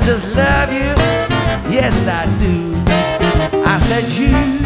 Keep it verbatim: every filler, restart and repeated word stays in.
just love you, yes I do. I said you